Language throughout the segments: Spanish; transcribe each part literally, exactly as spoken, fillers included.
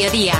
mediodía.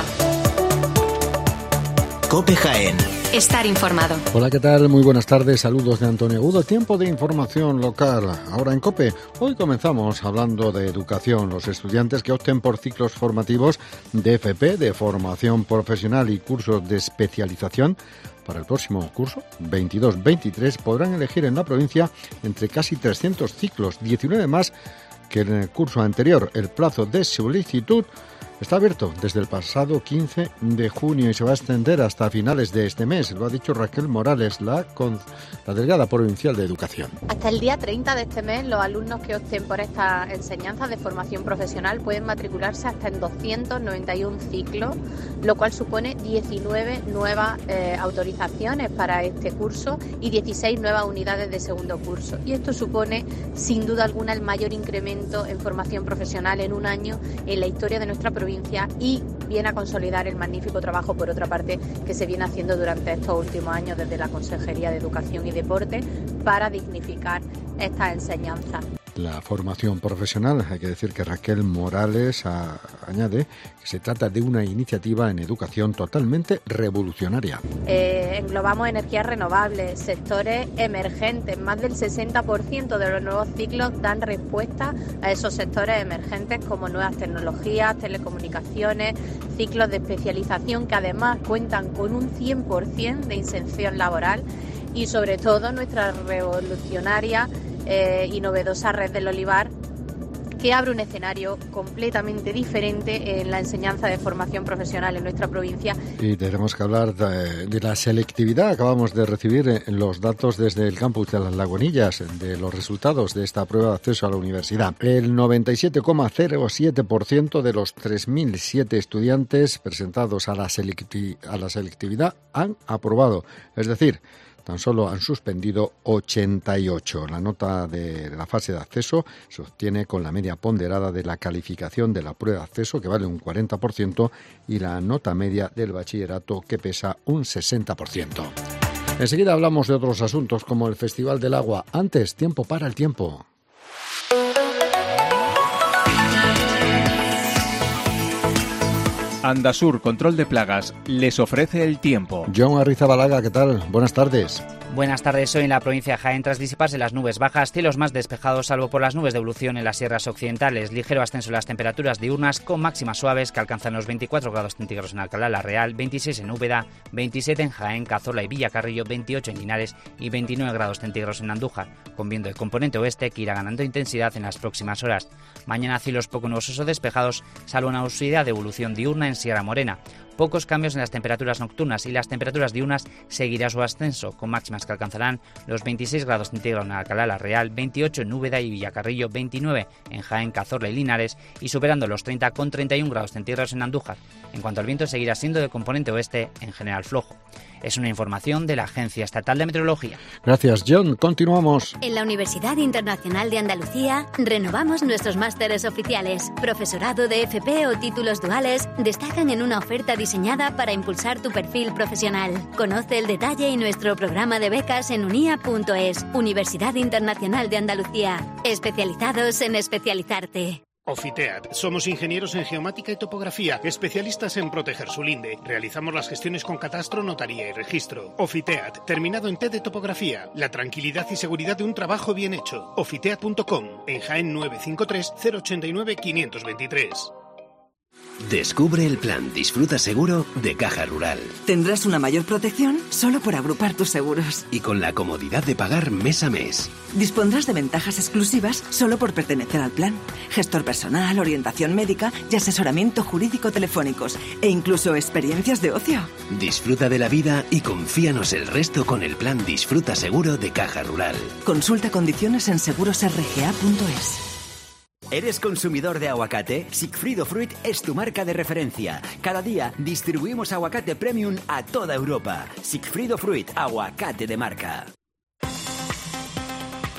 COPE Jaén. Estar informado. Hola, ¿qué tal? Muy buenas tardes. Saludos de Antonio Agudo. Tiempo de información local. Ahora en COPE. Hoy comenzamos hablando de educación. Los estudiantes que opten por ciclos formativos de F P, de formación profesional y cursos de especialización, para el próximo curso, veintidós veintitrés, podrán elegir en la provincia entre casi trescientos ciclos, diecinueve más que en el curso anterior. El plazo de solicitud está abierto desde el pasado quince de junio y se va a extender hasta finales de este mes. Lo ha dicho Raquel Morales, la, con, la delegada provincial de Educación. Hasta el día treinta de este mes, los alumnos que opten por esta enseñanza de formación profesional pueden matricularse hasta en doscientos noventa y uno ciclos, lo cual supone diecinueve nuevas eh, autorizaciones para este curso y dieciséis nuevas unidades de segundo curso. Y esto supone, sin duda alguna, el mayor incremento en formación profesional en un año en la historia de nuestra provincia y viene a consolidar el magnífico trabajo, por otra parte, que se viene haciendo durante estos últimos años desde la Consejería de Educación y Deporte para dignificar esta enseñanza. La formación profesional, hay que decir que Raquel Morales a, añade que se trata de una iniciativa en educación totalmente revolucionaria. Eh, englobamos energías renovables, sectores emergentes. Más del sesenta por ciento de los nuevos ciclos dan respuesta a esos sectores emergentes como nuevas tecnologías, telecomunicaciones, ciclos de especialización que además cuentan con un cien por ciento de inserción laboral y sobre todo nuestra revolucionaria Eh, y novedosa red del Olivar, que abre un escenario completamente diferente en la enseñanza de formación profesional en nuestra provincia. Y tenemos que hablar de, de la selectividad. Acabamos de recibir los datos desde el campus de Las Lagunillas de los resultados de esta prueba de acceso a la universidad. El noventa y siete coma cero siete por ciento de los tres mil siete estudiantes presentados a la, selecti- a la selectividad han aprobado, es decir, tan solo han suspendido ochenta y ocho. La nota de la fase de acceso se obtiene con la media ponderada de la calificación de la prueba de acceso, que vale un cuarenta por ciento, y la nota media del bachillerato, que pesa un sesenta por ciento. Enseguida hablamos de otros asuntos como el Festival del Agua. Antes, tiempo para el tiempo. Andasur Control de Plagas les ofrece el tiempo. John Arrizabalaga, ¿qué tal? Buenas tardes. Buenas tardes. Hoy en la provincia de Jaén, tras disiparse las nubes bajas, cielos más despejados, salvo por las nubes de evolución en las sierras occidentales. Ligero ascenso en las temperaturas diurnas, con máximas suaves que alcanzan los veinticuatro grados centígrados en Alcalá la Real, veintiséis en Úbeda, veintisiete en Jaén, Cazorla y Villacarrillo, veintiocho en Linares y veintinueve grados centígrados en Andújar, con viento de componente oeste que irá ganando intensidad en las próximas horas. Mañana cielos poco nubosos o despejados, salvo una nubosidad de evolución diurna en Sierra Morena. Pocos cambios en las temperaturas nocturnas y las temperaturas diurnas seguirá su ascenso, con máximas que alcanzarán los veintiséis grados centígrados en Alcalá la Real, veintiocho en Úbeda y Villacarrillo, veintinueve en Jaén, Cazorla y Linares y superando los treinta con treinta y un grados centígrados en Andújar. En cuanto al viento, seguirá siendo de componente oeste, en general flojo. Es una información de la Agencia Estatal de Meteorología. Gracias, John. Continuamos. En la Universidad Internacional de Andalucía renovamos nuestros másteres oficiales. Profesorado de F P o títulos duales destacan en una oferta diseñada para impulsar tu perfil profesional. Conoce el detalle y nuestro programa de becas en unia punto es. Universidad Internacional de Andalucía. Especializados en especializarte. Ofiteat. Somos ingenieros en geomática y topografía, especialistas en proteger su linde. Realizamos las gestiones con catastro, notaría y registro. Ofiteat, terminado en T de topografía. La tranquilidad y seguridad de un trabajo bien hecho. Ofiteat punto com. En Jaén nueve cinco tres cero ocho nueve cinco dos tres. Descubre el plan Disfruta Seguro de Caja Rural. Tendrás una mayor protección solo por agrupar tus seguros. Y con la comodidad de pagar mes a mes. Dispondrás de ventajas exclusivas solo por pertenecer al plan. Gestor personal, orientación médica y asesoramiento jurídico telefónicos. E incluso experiencias de ocio. Disfruta de la vida y confíanos el resto con el plan Disfruta Seguro de Caja Rural. Consulta condiciones en seguros r g a punto es. ¿Eres consumidor de aguacate? Sigfrido Fruit es tu marca de referencia. Cada día distribuimos aguacate premium a toda Europa. Sigfrido Fruit, aguacate de marca.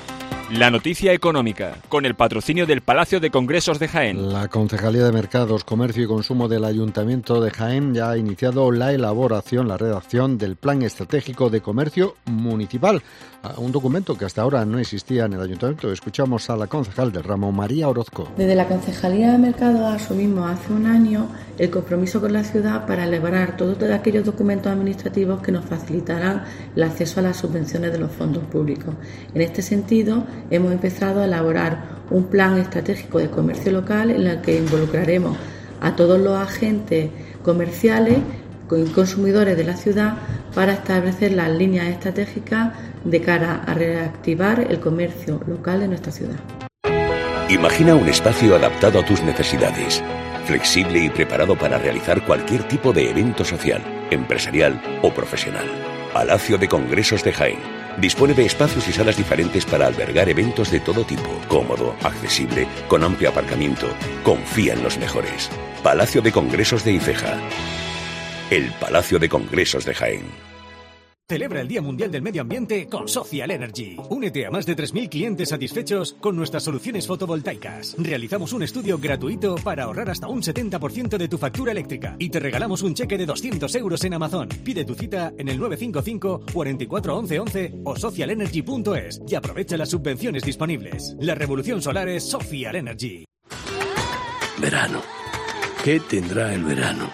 La noticia económica, con el patrocinio del Palacio de Congresos de Jaén. La Concejalía de Mercados, Comercio y Consumo del Ayuntamiento de Jaén ya ha iniciado la elaboración, la redacción del Plan Estratégico de Comercio Municipal, un documento que hasta ahora no existía en el Ayuntamiento. Escuchamos a la concejal del ramo, María Orozco. Desde la Concejalía de Mercados asumimos hace un año el compromiso con la ciudad para elaborar todos aquellos documentos administrativos que nos facilitarán el acceso a las subvenciones de los fondos públicos. En este sentido, hemos empezado a elaborar un plan estratégico de comercio local en el que involucraremos a todos los agentes comerciales y consumidores de la ciudad para establecer las líneas estratégicas de cara a reactivar el comercio local de nuestra ciudad. Imagina un espacio adaptado a tus necesidades, flexible y preparado para realizar cualquier tipo de evento social, empresarial o profesional. Palacio de Congresos de Jaén dispone de espacios y salas diferentes para albergar eventos de todo tipo, cómodo, accesible, con amplio aparcamiento. Confía en los mejores. Palacio de Congresos de Ifeja. El Palacio de Congresos de Jaén. Celebra el Día Mundial del Medio Ambiente con Social Energy. Únete a más de tres mil clientes satisfechos con nuestras soluciones fotovoltaicas. Realizamos un estudio gratuito para ahorrar hasta un setenta por ciento de tu factura eléctrica y te regalamos un cheque de doscientos euros en Amazon. Pide tu cita en el nueve cinco cinco, cuatro cuatro, once once o social energy punto es y aprovecha las subvenciones disponibles. La revolución solar es Social Energy. Verano. ¿Qué tendrá el verano?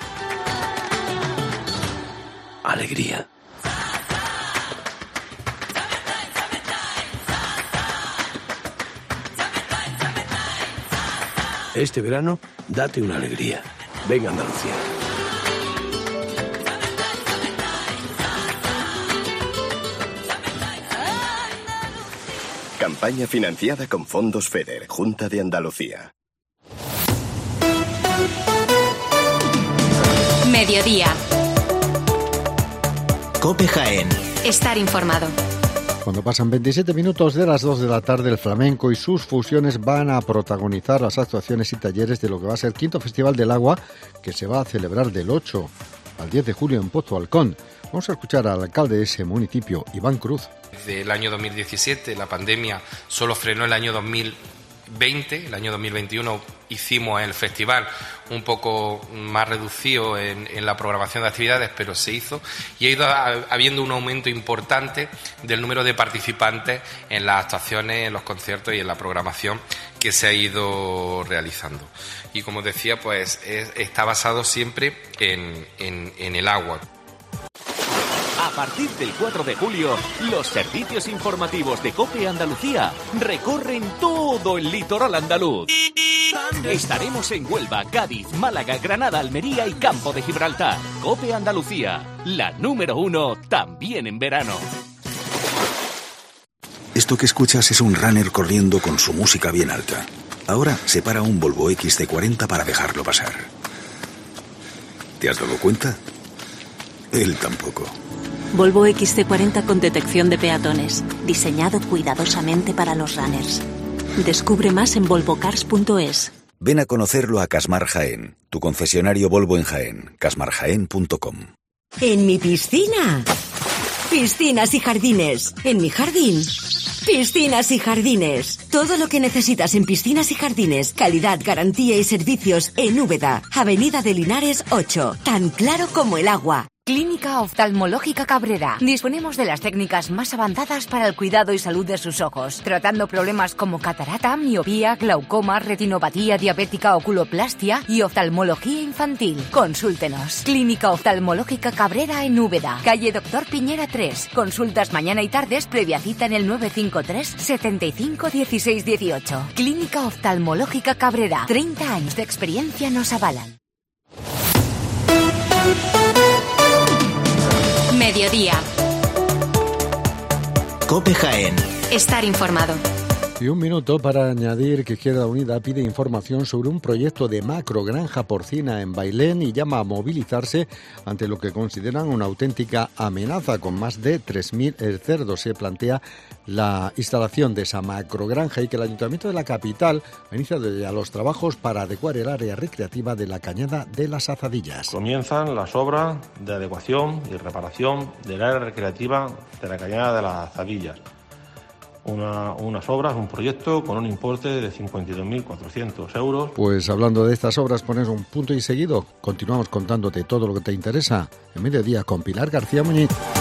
Alegría. Este verano, date una alegría. Venga Andalucía. Campaña financiada con fondos FEDER, Junta de Andalucía. Mediodía. COPE Jaén. Estar informado. Cuando pasan veintisiete minutos de las dos de la tarde, el flamenco y sus fusiones van a protagonizar las actuaciones y talleres de lo que va a ser el quinto Festival del Agua, que se va a celebrar del ocho al diez de julio en Pozo Alcón. Vamos a escuchar al alcalde de ese municipio, Iván Cruz. Desde el año dos mil diecisiete, la pandemia solo frenó el año dos mil veinte, el año dos mil veintiuno hicimos el festival un poco más reducido en, en la programación de actividades, pero se hizo y ha ido habiendo un aumento importante del número de participantes en las actuaciones, en los conciertos y en la programación que se ha ido realizando. Y como decía, pues es, está basado siempre en, en, en el agua. A partir del cuatro de julio, los servicios informativos de COPE Andalucía recorren todo el litoral andaluz. Estaremos en Huelva, Cádiz, Málaga, Granada, Almería y Campo de Gibraltar. COPE Andalucía, la número uno también en verano. Esto que escuchas es un runner corriendo con su música bien alta. Ahora se para un Volvo equis ce cuarenta para dejarlo pasar. ¿Te has dado cuenta? Él tampoco. Volvo equis ce cuarenta con detección de peatones, diseñado cuidadosamente para los runners. Descubre más en volvo cars punto es. Ven a conocerlo a Casmar Jaén, tu concesionario Volvo en Jaén, casmar jaén punto com. En mi piscina. Piscinas y jardines. En mi jardín. Piscinas y jardines. Todo lo que necesitas en piscinas y jardines. Calidad, garantía y servicios en Úbeda. Avenida de Linares ocho. Tan claro como el agua. Clínica Oftalmológica Cabrera. Disponemos de las técnicas más avanzadas para el cuidado y salud de sus ojos, tratando problemas como catarata, miopía, glaucoma, retinopatía diabética, oculoplastia y oftalmología infantil. Consúltenos. Clínica Oftalmológica Cabrera en Úbeda, calle Doctor Piñera tres. Consultas mañana y tardes previa cita en el nueve cinco tres, setenta y cinco, dieciséis dieciocho. Clínica Oftalmológica Cabrera. treinta años de experiencia nos avalan. Mediodía. COPE Jaén. Estar informado. Y un minuto para añadir que Izquierda Unida pide información sobre un proyecto de macrogranja porcina en Bailén y llama a movilizarse ante lo que consideran una auténtica amenaza. Con más de tres mil cerdos se plantea la instalación de esa macrogranja y que el Ayuntamiento de la capital ha iniciado ya los trabajos para adecuar el área recreativa de la Cañada de las Azadillas. Comienzan las obras de adecuación y reparación del área recreativa de la Cañada de las Azadillas. una, unas obras, un proyecto con un importe de cincuenta y dos mil cuatrocientos euros. Pues hablando de estas obras, pones un punto y seguido. Continuamos contándote todo lo que te interesa en Mediodía con Pilar García Muñiz.